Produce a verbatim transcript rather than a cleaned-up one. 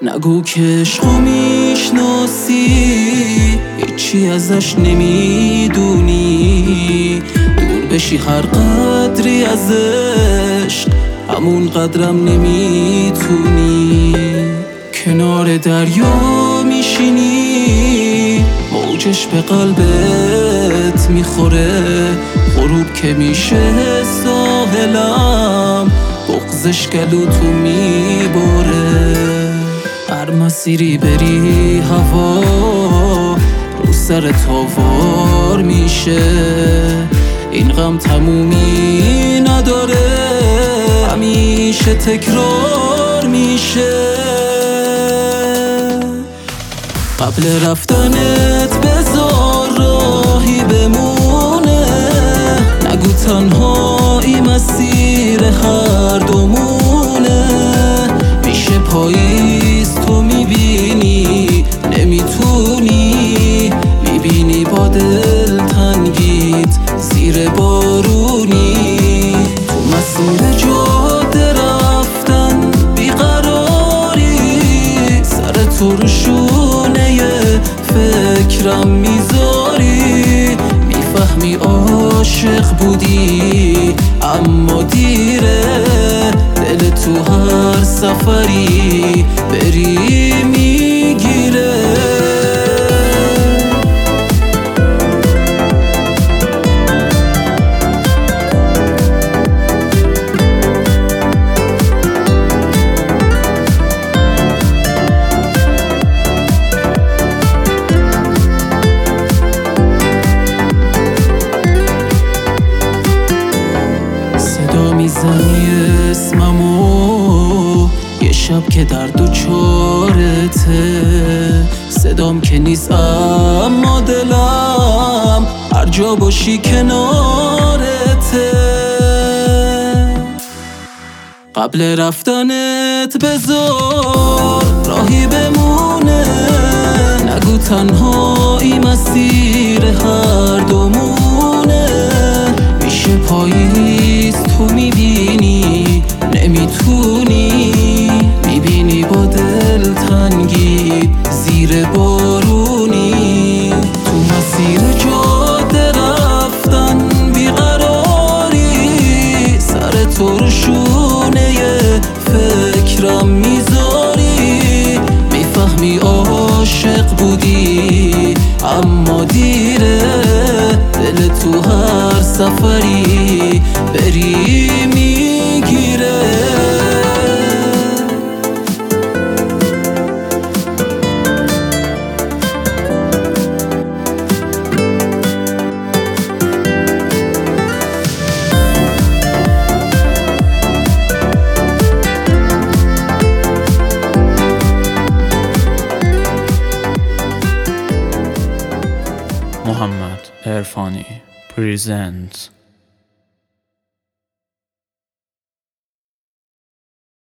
نگو که عشقو میشناسی، هیچی ازش نمیدونی. دور بشی هر قدری از عشق، همون قدرم نمیتونی. کنار دریا میشینی، موجش به قلبت میخوره. غروب که میشه ساحلم، بغضش گلو تو میباره. هر مسیری بری هوا رو سر تاوار میشه. این غم تمومی نداره، همیشه تکرار میشه. قبل رفتنت بذار راهی بمونه، نگو تنهایی مسیر هر دومونه. میشه پاییز تو میبینی نمیتونی، میبینی با دل تنگیت زیر بارونی. تو مسیر جاده رفتن بیقراری، سر تو رو شونه فکرم میذاری. میفهمی عاشق بودی اما دیره، دل تو هر سفری بری میگیره. میزنی اسممو یه شب که در دوچارته، صدام که نیست اما دلم هر جا باشی کنارته. قبل رفتنت بذار راهی بمونه، نگو تنهایی مسیر هر دومونه. میشه پاییز تو میبینی نمیتونی، میبینی با دل تنگی زیر بارونی. تو مسیر جاده رفتن بیقراری، سر تو رو شونه فکرم میذاری. میفهمی عاشق بودی اما دیره، دل تو هر سفری بری میگیره. محمد عرفانی presents